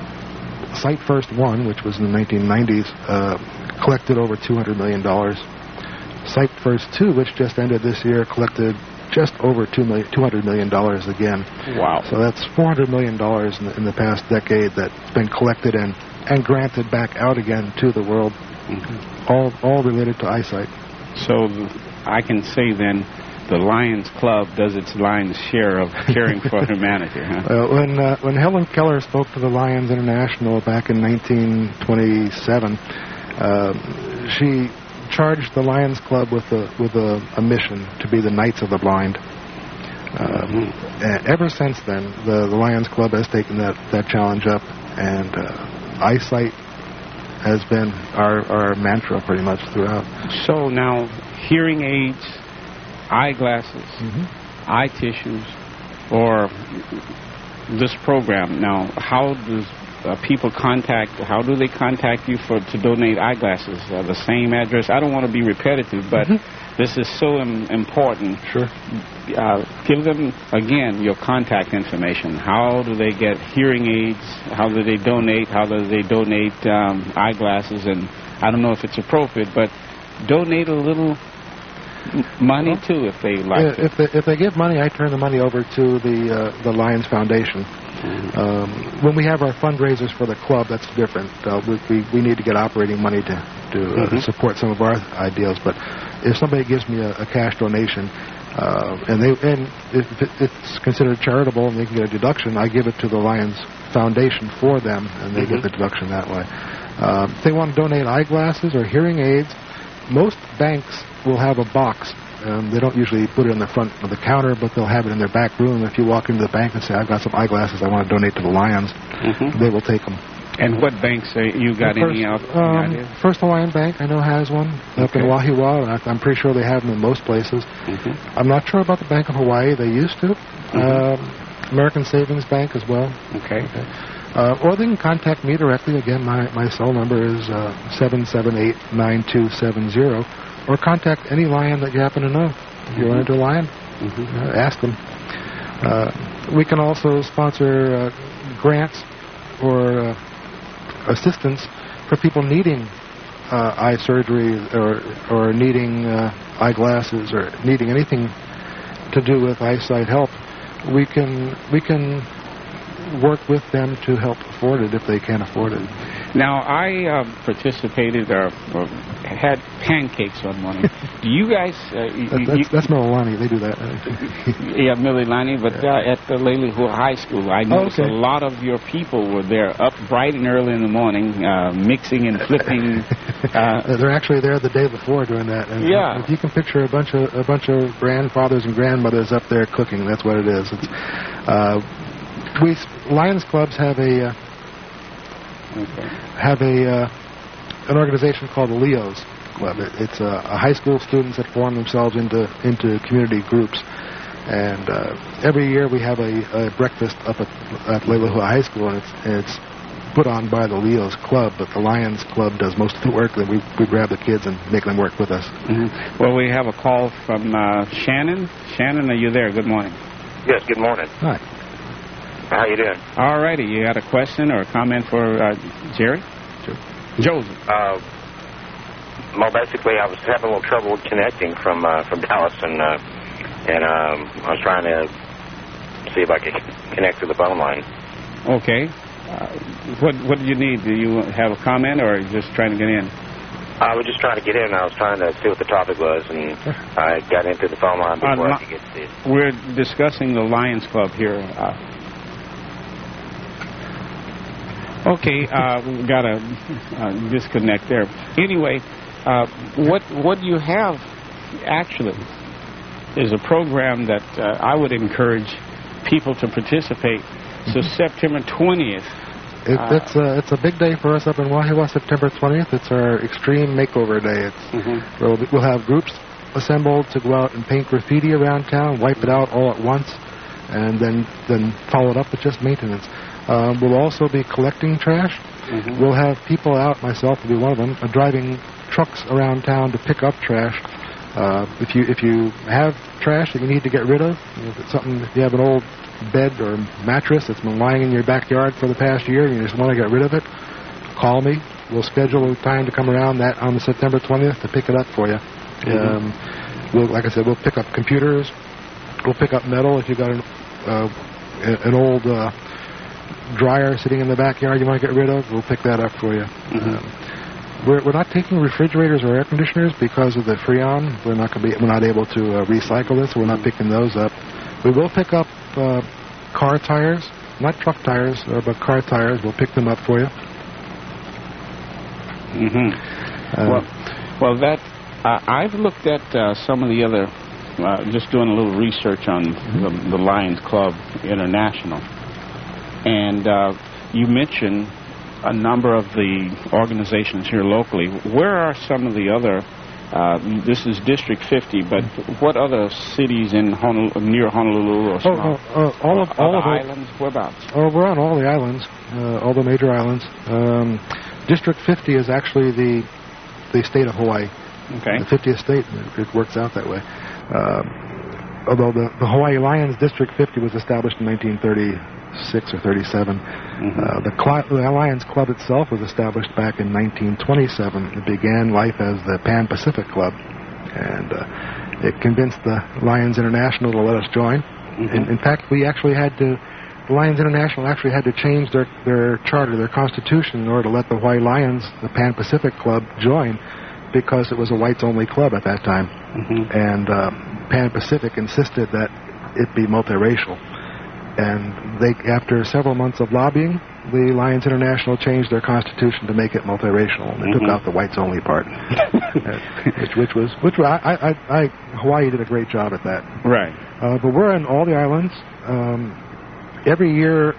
Sight First One, which was in the nineteen nineties, uh, collected over two hundred million dollars. Sight First Two, which just ended this year, collected just over two hundred million dollars again. Wow! So that's four hundred million dollars in the, in the past decade that's been collected and, and granted back out again to the world, mm-hmm. all all related to eyesight. So I can say then, the Lions Club does its lion's share of caring for humanity, huh? Uh, when uh, when Helen Keller spoke to the Lions International back in nineteen twenty-seven, uh, she charged the Lions Club with a with a, a mission to be the Knights of the Blind. Uh, mm-hmm. And ever since then, the, the Lions Club has taken that, that challenge up, and uh, eyesight has been our, our mantra pretty much throughout. So now, hearing aids, eyeglasses, mm-hmm. eye tissues, or this program. Now, how does uh, people contact, how do they contact you for to donate eyeglasses? Uh, the same address? I don't want to be repetitive, but mm-hmm. this is so im- important. Sure. Uh, give them, again, your contact information. How do they get hearing aids? How do they donate? How do they donate um, eyeglasses? And I don't know if it's appropriate, but donate a little money too, if they like. Yeah, if they if they give money, I turn the money over to the uh, the Lions Foundation. Mm-hmm. Um, when we have our fundraisers for the club, that's different. Uh, we, we we need to get operating money to to mm-hmm. uh, support some of our ideals. But if somebody gives me a, a cash donation, uh, and they and if it, it's considered charitable and they can get a deduction, I give it to the Lions Foundation for them, and they mm-hmm. get the deduction that way. Uh, if they want to donate eyeglasses or hearing aids, most banks will have a box. Um, they don't usually put it in the front of the counter, but they'll have it in their back room. If you walk into the bank and say, I've got some eyeglasses I want to donate to the Lions, mm-hmm. they will take them. And what banks uh, you got first, any out? Um, First Hawaiian Bank, I know, has one up okay. in Wahiawa. I'm pretty sure they have them in most places. Mm-hmm. I'm not sure about the Bank of Hawaii. They used to. Mm-hmm. Um, American Savings Bank as well. Okay. okay. Uh, or they can contact me directly. Again, my, my cell number is uh, seven seven eight, nine two seven zero. Or contact any Lion that you happen to know. If you run into a Lion, mm-hmm. uh, ask them. Uh, we can also sponsor uh, grants or uh, assistance for people needing uh, eye surgery or or needing uh, eyeglasses or needing anything to do with eyesight help. We can we can work with them to help afford it if they can't afford it. Now, I uh, participated or, or had pancakes one morning. Do you guys... Uh, that, you, that's, you, that's Mililani. They do that. Yeah, Mililani, but uh, at the Leilehua High School, I noticed oh, okay. a lot of your people were there up bright and early in the morning, uh, mixing and flipping. Uh, They're actually there the day before doing that. And yeah. If you can picture a bunch of a bunch of grandfathers and grandmothers up there cooking, that's what it is. It's, uh, we Lions clubs have a uh, okay. have a uh, an organization called the Leos Club. It, it's uh, a high school students that form themselves into into community groups, and uh, every year we have a, a breakfast up at, at Leilehua High School, and it's, and it's put on by the Leos Club, but the Lions Club does most of the work. Then we we grab the kids and make them work with us. Mm-hmm. Well, we have a call from uh, Shannon. Shannon, are you there? Good morning. Yes, good morning. Hi. How you doing? All righty. You had a question or a comment for uh, Jerry? Sure. Joseph. Uh, well, basically, I was having a little trouble connecting from uh, from Dallas, and uh, and um, I was trying to see if I could connect to the phone line. Okay. Uh, what what do you need? Do you have a comment, or are you just trying to get in? I was just trying to get in. I was trying to see what the topic was, and I got into the phone line before uh, I could get to it. We're discussing the Lions Club here. Uh, Okay, uh, we got a uh, disconnect there. Anyway, uh, what what you have actually is a program that uh, I would encourage people to participate. So September twentieth. It, uh, it's a it's a big day for us up in Wahiawa. September twentieth. It's our extreme makeover day. It's mm-hmm. we'll, we'll have groups assembled to go out and paint graffiti around town, wipe it out all at once, and then then follow it up with just maintenance. Um, we'll also be collecting trash. Mm-hmm. We'll have people out, myself will be one of them, uh, driving trucks around town to pick up trash. Uh, if you if you have trash that you need to get rid of, if it's something, if you have an old bed or mattress that's been lying in your backyard for the past year and you just want to get rid of it, call me. We'll schedule a time to come around that on the September twentieth to pick it up for you. Mm-hmm. Um, we'll, like I said, we'll pick up computers. We'll pick up metal if you've got an, uh, an old... Uh, dryer sitting in the backyard you want to get rid of, we'll pick that up for you. Mm-hmm. Um, we're, we're not taking refrigerators or air conditioners because of the Freon. We're not going to be we're not able to uh, recycle this, so we're not picking those up. We will pick up uh, car tires, not truck tires, uh, but car tires. We'll pick them up for you. Mm-hmm. Uh, well, well, that uh, I've looked at uh, some of the other, uh, just doing a little research on mm-hmm. the, the Lions Club International. And uh, you mentioned a number of the organizations here locally. Where are some of the other, uh, this is District fifty, but what other cities in Honolulu, near Honolulu or small? Oh, oh, uh, all of, all of islands, it. whereabouts? Oh, we're on all the islands, uh, all the major islands. Um, District fifty is actually the the state of Hawaii. Okay. The fiftieth state, it works out that way. Uh, although the, the Hawaii Lions District fifty was established in nineteen thirty-six or thirty-seven. Mm-hmm. Uh, the, Cl- the Lions Club itself was established back in nineteen twenty-seven. It began life as the Pan Pacific Club, and uh, it convinced the Lions International to let us join. Mm-hmm. In, in fact, we actually had to, the Lions International actually had to change their, their charter, their constitution, in order to let the Hawaii Lions, the Pan Pacific Club, join, because it was a whites-only club at that time. Mm-hmm. And uh, Pan Pacific insisted that it be multiracial. And they, after several months of lobbying, the Lions International changed their constitution to make it multiracial. And they mm-hmm. took out the whites-only part, which, which was which I, I, I Hawaii did a great job at that. Right. Uh, but we're in all the islands. Um, every year,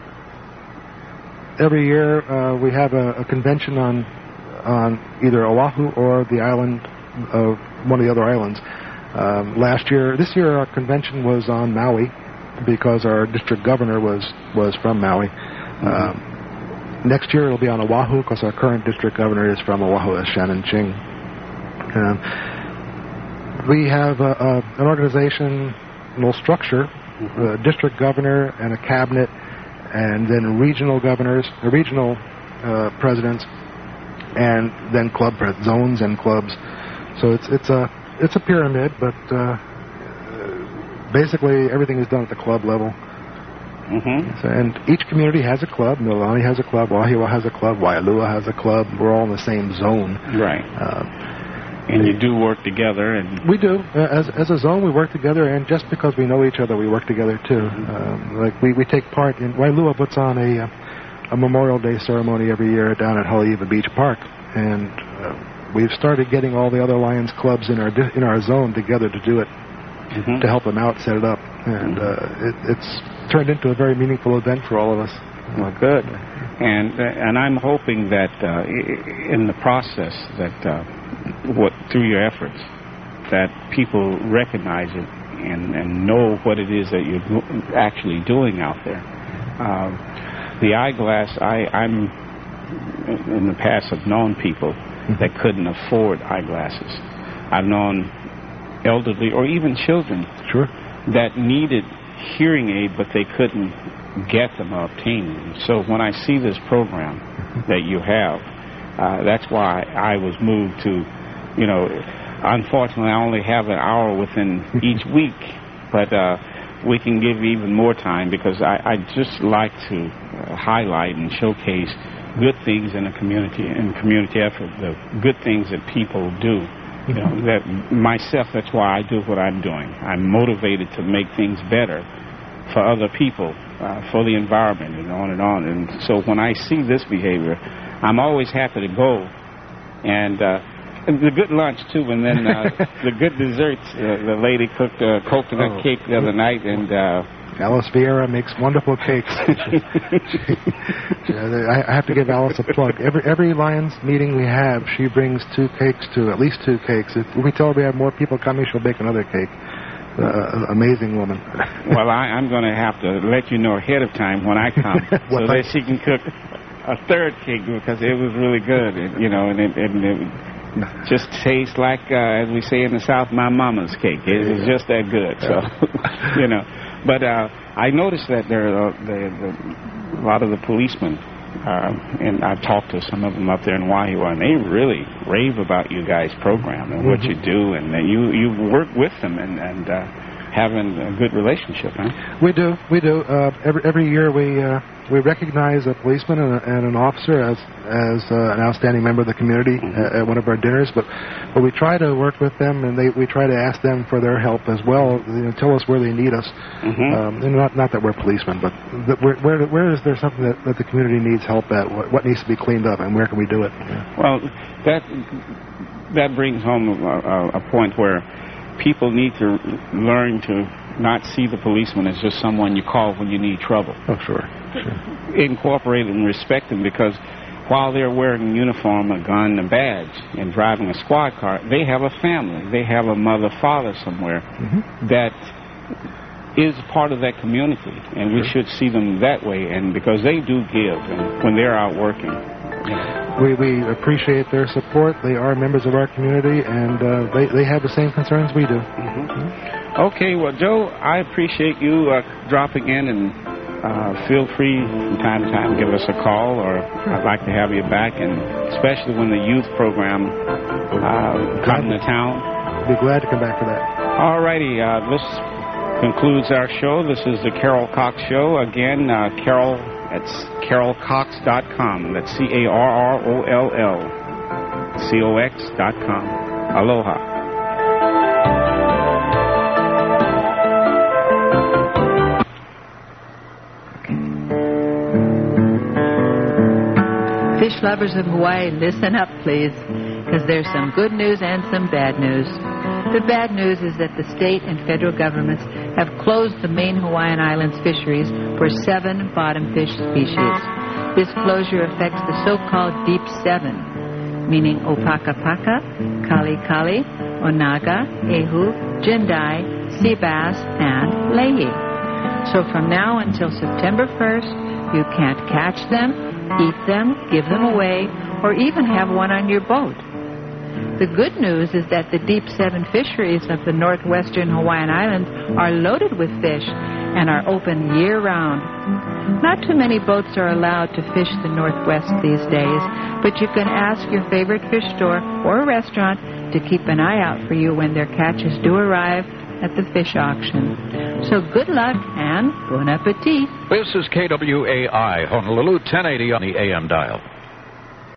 every year uh, we have a, a convention on on either Oahu or the island of one of the other islands. Um, last year, this year our convention was on Maui, because our district governor was, was from Maui. Mm-hmm. Um, next year it'll be on Oahu, because our current district governor is from Oahu, as Shannon Ching. Um, we have a, a, an organization, a little structure, uh, district governor and a cabinet, and then regional governors, uh, regional uh, presidents, and then club pres- zones and clubs. So it's it's a it's a pyramid, but uh, basically everything is done at the club level. Mm-hmm. So, and each community has a club. Mililani has a club. Wahiawa has a club. Waialua has a club. We're all in the same zone. Right. Uh, and you do work together. And we do. Uh, as as a zone, we work together, and just because we know each other, we work together too. Mm-hmm. Um, like we, we take part in Waialua puts on a a Memorial Day ceremony every year down at Haleiwa Beach Park, and uh, we've started getting all the other Lions clubs in our di- in our zone together to do it, mm-hmm. to help them out, set it up, and uh, it, it's turned into a very meaningful event for all of us. Well, good. And uh, and I'm hoping that uh, in the process that uh, what through your efforts that people recognize it and, and know what it is that you're actually doing out there. Um, the eyeglass, I, I'm in the past have known people mm-hmm. that couldn't afford eyeglasses. I've known elderly or even children sure. that needed hearing aid, but they couldn't get them or obtain them. So when I see this program that you have, uh, that's why I was moved to, you know, unfortunately I only have an hour within each week, but uh, we can give even more time because I, I just like to uh, highlight and showcase good things in the community and community effort, the good things that people do. You know, that myself, that's why I do what I'm doing. I'm motivated to make things better for other people, uh, for the environment, and on and on. And so when I see this behavior, I'm always happy to go. And, uh, and the good lunch, too, and then uh, the good desserts. Uh, the lady cooked a coconut oh. cake the other night, and... Uh, Alice Vieira makes wonderful cakes. I have to give Alice a plug. Every every Lions meeting we have, she brings two cakes to, at least two cakes. If we tell her we have more people coming, she'll bake another cake. Uh, amazing woman. Well, I, I'm going to have to let you know ahead of time when I come so that she can cook a third cake because it was really good, and, you know, and it, and it just tastes like, uh, as we say in the South, my mama's cake. It was just that good, so, you know. But uh, I noticed that there are uh, the, the, a lot of the policemen, uh, and I've talked to some of them up there in Wahiawa, and they really rave about you guys' program and mm-hmm. what you do, and that you, you work with them and, and uh, having a good relationship, huh? We do, we do. Uh, every every year we uh, we recognize a policeman and, a, and an officer as as uh, an outstanding member of the community mm-hmm. at, at one of our dinners. But but we try to work with them, and they we try to ask them for their help as well. You know, tell us where they need us. Mm-hmm. Um, and not not that we're policemen, but that where, where where is there something that, that the community needs help at? What, what needs to be cleaned up, and where can we do it? Yeah. Well, that that brings home a, a point where people need to learn to not see the policeman as just someone you call when you need trouble. Oh, sure. sure. Incorporate and respect them because while they're wearing a uniform, a gun, a badge, and driving a squad car, they have a family. They have a mother, father somewhere mm-hmm. that is part of that community, and sure. we should see them that way, and because they do give and when they're out working. You know. We we appreciate their support. They are members of our community, and uh, they, they have the same concerns we do. Mm-hmm. Mm-hmm. Okay, well, Joe, I appreciate you uh, dropping in, and uh, feel free from time to time to give us a call, or I'd like to have you back, and especially when the youth program uh, comes to town. Be glad to come back to that. All righty, uh, this concludes our show. This is the Carol Cox Show. Again, uh, Carol... That's carol cox dot com. That's C A R R O L L C O X dot com. Aloha. Fish lovers of Hawaii, listen up, please, because there's some good news and some bad news. The bad news is that the state and federal governments have closed the main Hawaiian Islands fisheries for seven bottom fish species. This closure affects the so-called Deep Seven, meaning Opakapaka, Kali Kali, Onaga, Ehu, Jindai, Sea Bass, and Lehi. So from now until September first, you can't catch them, eat them, give them away, or even have one on your boat. The good news is that the Deep Seven fisheries of the northwestern Hawaiian Islands are loaded with fish, and are open year-round. Not too many boats are allowed to fish the Northwest these days, but you can ask your favorite fish store or restaurant to keep an eye out for you when their catches do arrive at the fish auction. So good luck and bon appetit. This is K W A I, Honolulu, ten eighty on the A M dial.